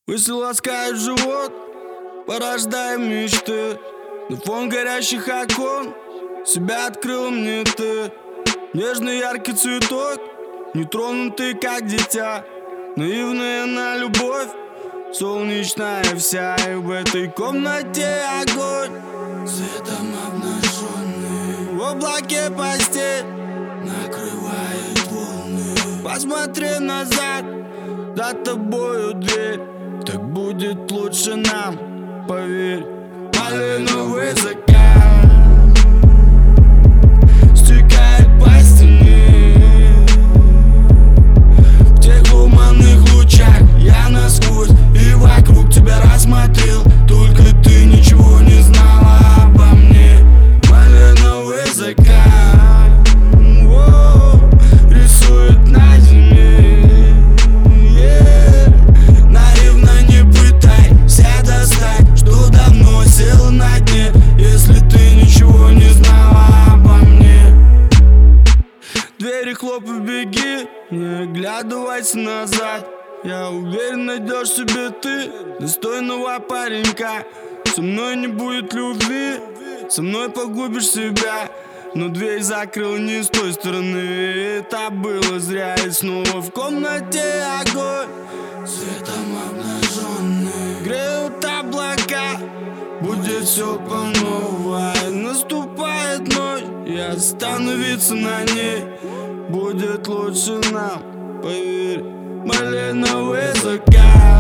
Мысли ласкают живот, порождая мечты. На фон горящих окон себя открыл мне ты. Нежный яркий цветок, нетронутый как дитя. Наивная на любовь, солнечная вся. И в этой комнате огонь, светом обнаженный, в облаке постель накрывает волны. Посмотри назад, за тобою дверь. Так будет лучше нам, поверь. Малиновый закат стекает по стене. В тех туманных лучах я насквозь и вокруг тебя рассмотрел. Только ты ничего не знала обо мне. Малиновый закат рисует на земле. Наивно не пытайся достать, что давно сел на дне. Если ты ничего не знала обо мне. Двери хлопай, беги, не оглядывайся назад. Я уверен, найдешь себе ты достойного паренька. Со мной не будет любви, со мной погубишь себя. Но дверь закрыл не с той стороны, это было зря. И снова в комнате огонь, Светом обнаженный, греют облака. Будет все по новой, наступает ночь, и остановиться на ней будет лучше нам, поверь. Малиновый закат